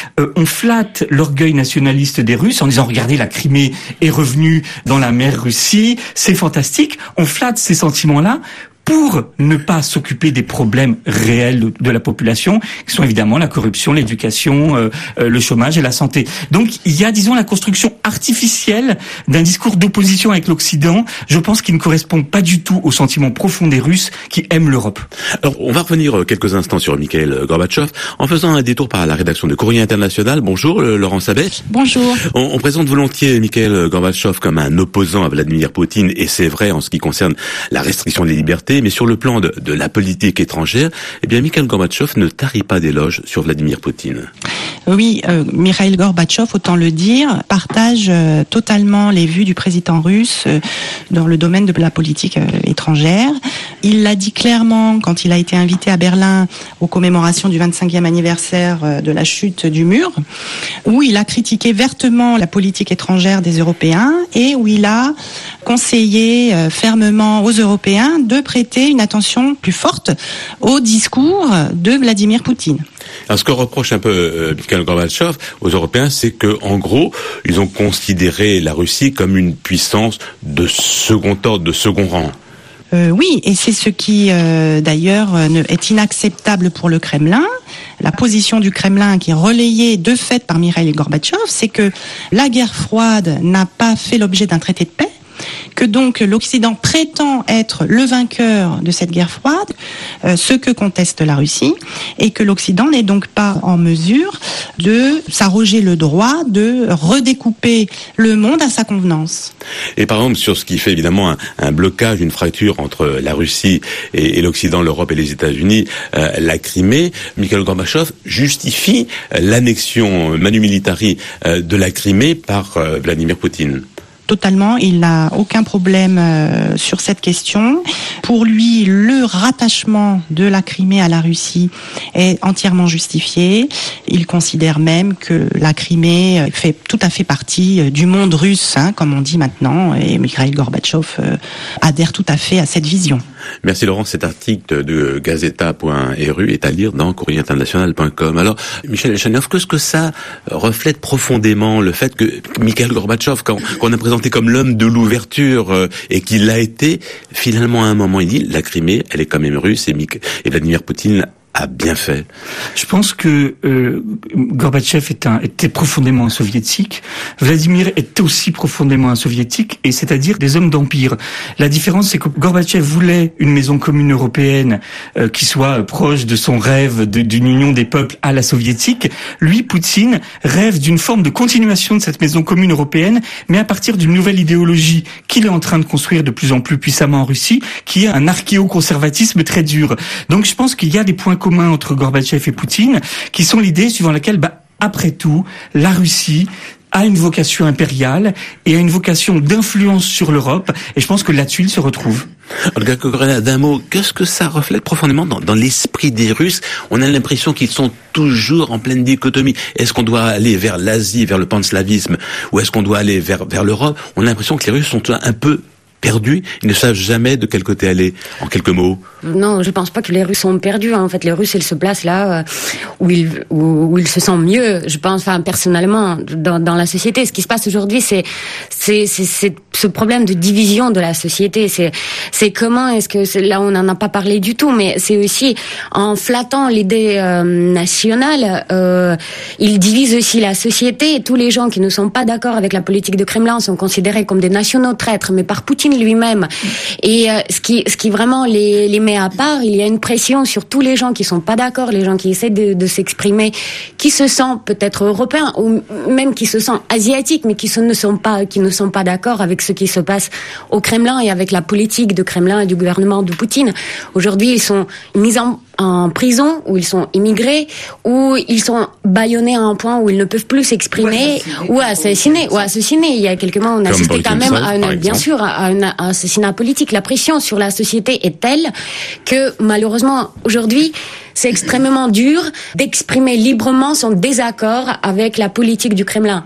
euh, on flatte l'orgueil nationaliste des Russes en disant regardez, la Crimée est revenue dans la mer Russie, c'est fantastique. On flatte ces sentiments-là pour ne pas s'occuper des problèmes réels de, de la population, qui sont évidemment la corruption, l'éducation, euh, euh, le chômage et la santé. Donc il y a, disons, la construction artificielle d'un discours d'opposition avec l'Occident, je pense qu'il ne correspond pas du tout au sentiment profond des Russes qui aiment l'Europe. Alors on va revenir quelques instants sur Mikhail Gorbatchev en faisant un détour par la rédaction de Courrier International. Bonjour Laurent Sabet. Bonjour. On, on présente volontiers Mikhail Gorbatchev comme un opposant à Vladimir Poutine, et c'est vrai en ce qui concerne la restriction des libertés, mais sur le plan de, de la politique étrangère, eh bien Mikhail Gorbatchev ne tarit pas d'éloges sur Vladimir Poutine. Oui, euh, Mikhail Gorbatchev, autant le dire, partage euh, totalement les vues du président russe euh, dans le domaine de la politique euh, étrangère. Il l'a dit clairement quand il a été invité à Berlin aux commémorations du vingt-cinquième anniversaire euh, de la chute du mur, où il a critiqué vertement la politique étrangère des Européens et où il a conseillé euh, fermement aux Européens de prêter une attention plus forte au discours de Vladimir Poutine. Alors, ce que reproche un peu euh, Mikhail Gorbatchev aux Européens, c'est que, en gros, ils ont considéré la Russie comme une puissance de second ordre, de second rang. Euh, oui, et c'est ce qui, euh, d'ailleurs, ne, est inacceptable pour le Kremlin. La position du Kremlin, qui est relayée de fait par Mikhail Gorbatchev, c'est que la guerre froide n'a pas fait l'objet d'un traité de paix, que donc l'Occident prétend être le vainqueur de cette guerre froide, euh, ce que conteste la Russie, et que l'Occident n'est donc pas en mesure de s'arroger le droit de redécouper le monde à sa convenance. Et par exemple, sur ce qui fait évidemment un, un blocage, une fracture entre la Russie et, et l'Occident, l'Europe et les États-Unis, euh, la Crimée, Mikhail Gorbatchev justifie l'annexion manu militari euh, de la Crimée par euh, Vladimir Poutine. Totalement, il n'a aucun problème euh, sur cette question. Pour lui, le rattachement de la Crimée à la Russie est entièrement justifié. Il considère même que la Crimée fait tout à fait partie du monde russe, hein, comme on dit maintenant, et Mikhail Gorbatchev euh, adhère tout à fait à cette vision. Merci Laurent, cet article de gazeta point r u est à lire dans courrier international point com. Alors, Michel Echanov, qu'est-ce que ça reflète profondément le fait que Mikhail Gorbatchev, qu'on, qu'on a présenté comme l'homme de l'ouverture euh, et qu'il l'a été, finalement à un moment il dit la Crimée, elle est quand même russe et, Mik- et Vladimir Poutine a bien fait. Je pense que euh, Gorbatchev est un, était profondément un soviétique. Vladimir est aussi profondément un soviétique, et c'est-à-dire des hommes d'empire. La différence, c'est que Gorbatchev voulait une maison commune européenne euh, qui soit proche de son rêve de, d'une union des peuples à la soviétique. Lui, Poutine, rêve d'une forme de continuation de cette maison commune européenne, mais à partir d'une nouvelle idéologie qu'il est en train de construire de plus en plus puissamment en Russie, qui est un archéo-conservatisme très dur. Donc je pense qu'il y a des points communs entre Gorbatchev et Poutine, qui sont l'idée suivant laquelle, bah, après tout, la Russie a une vocation impériale et a une vocation d'influence sur l'Europe, et je pense que là-dessus, il se retrouve. Olga Kokorina, d'un mot, qu'est-ce que ça reflète profondément dans, dans l'esprit des Russes? On a l'impression qu'ils sont toujours en pleine dichotomie. Est-ce qu'on doit aller vers l'Asie, vers le panslavisme, ou est-ce qu'on doit aller vers, vers l'Europe? On a l'impression que les Russes sont un peu perdus, ils ne savent jamais de quel côté aller, en quelques mots. Non, je pense pas que les Russes sont perdus. En fait, les Russes, ils se placent là euh, où ils où, où ils se sentent mieux. Je pense, enfin, personnellement, dans, dans la société, ce qui se passe aujourd'hui, c'est c'est c'est, c'est ce problème de division de la société. C'est c'est comment est-ce que c'est, là on n'en a pas parlé du tout, mais c'est aussi en flattant l'idée euh, nationale, euh, ils divisent aussi la société. Et tous les gens qui ne sont pas d'accord avec la politique de Kremlin sont considérés comme des nationaux traîtres, mais par Poutine lui-même. Et euh, ce qui ce qui vraiment les les met à part, il y a une pression sur tous les gens qui sont pas d'accord, les gens qui essaient de, de s'exprimer, qui se sentent peut-être européens ou même qui se sentent asiatiques, mais qui ne sont pas, qui ne sont pas d'accord avec ce qui se passe au Kremlin et avec la politique de Kremlin et du gouvernement de Poutine. Aujourd'hui, ils sont mis en en prison, où ils sont immigrés, où ils sont bâillonnés à un point où ils ne peuvent plus s'exprimer, ou assassinés, ou assassinés. Il y a quelques mois, on a assisté quand même à une, bien sûr, à un, à un assassinat politique. La pression sur la société est telle que, malheureusement, aujourd'hui, c'est extrêmement dur d'exprimer librement son désaccord avec la politique du Kremlin.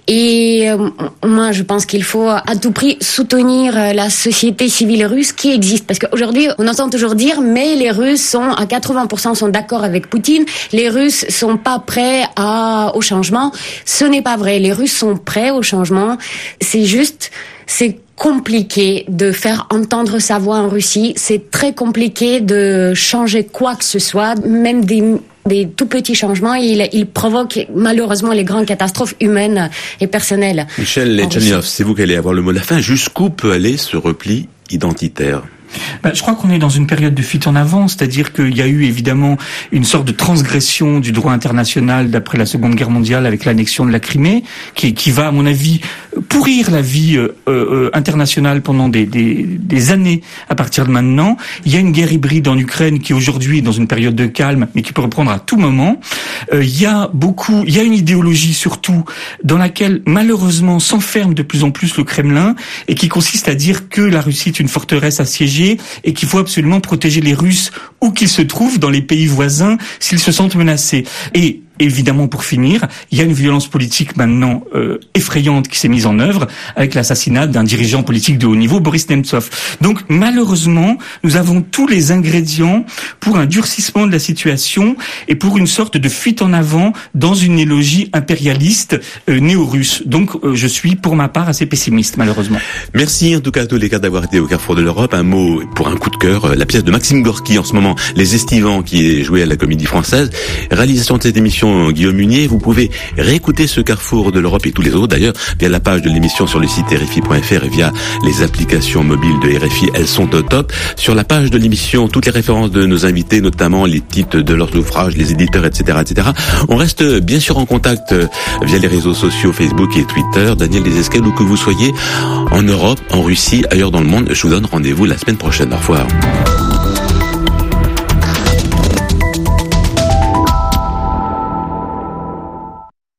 Et euh, moi, je pense qu'il faut à tout prix soutenir la société civile russe qui existe. Parce qu'aujourd'hui, on entend toujours dire, mais les Russes sont à quatre-vingts pour cent sont d'accord avec Poutine. Les Russes sont pas prêts à, au changement. Ce n'est pas vrai. Les Russes sont prêts au changement. C'est juste, c'est compliqué de faire entendre sa voix en Russie. C'est très compliqué de changer quoi que ce soit, même des des tout petits changements. Il, il provoque malheureusement les grandes catastrophes humaines et personnelles. Michel Lejaniov, c'est vous qui allez avoir le mot de la fin. Jusqu'où peut aller ce repli identitaire ? Ben, je crois qu'on est dans une période de fuite en avant, c'est-à-dire qu'il y a eu évidemment une sorte de transgression du droit international d'après la Seconde Guerre mondiale avec l'annexion de la Crimée, qui, qui va, à mon avis, pourrir la vie euh, euh, internationale pendant des, des, des années à partir de maintenant. Il y a une guerre hybride en Ukraine qui aujourd'hui est dans une période de calme, mais qui peut reprendre à tout moment. Euh, il y a beaucoup, il y a une idéologie surtout dans laquelle malheureusement s'enferme de plus en plus le Kremlin et qui consiste à dire que la Russie est une forteresse assiégée et qu'il faut absolument protéger les Russes où qu'ils se trouvent dans les pays voisins s'ils se sentent menacés. Et évidemment, pour finir, il y a une violence politique maintenant euh, effrayante qui s'est mise en œuvre avec l'assassinat d'un dirigeant politique de haut niveau, Boris Nemtsov. Donc, malheureusement, nous avons tous les ingrédients pour un durcissement de la situation et pour une sorte de fuite en avant dans une idéologie impérialiste euh, néo-russe. Donc, euh, je suis, pour ma part, assez pessimiste, malheureusement. Merci en tout cas à tous les cas d'avoir été au Carrefour de l'Europe. Un mot pour un coup de cœur, euh, la pièce de Maxime Gorky en ce moment, Les Estivants, qui est jouée à la Comédie Française. Réalisation de cette émission, Guillaume Munier. Vous pouvez réécouter ce Carrefour de l'Europe et tous les autres d'ailleurs via la page de l'émission sur le site R F I point F R et via les applications mobiles de R F I. Elles sont au top. Sur la page de l'émission, toutes les références de nos invités, notamment les titres de leurs ouvrages, les éditeurs, et cetera, et cetera. On reste bien sûr en contact via les réseaux sociaux Facebook et Twitter. Daniel Desescales, où que vous soyez, en Europe, en Russie, ailleurs dans le monde, je vous donne rendez-vous la semaine prochaine. Au revoir.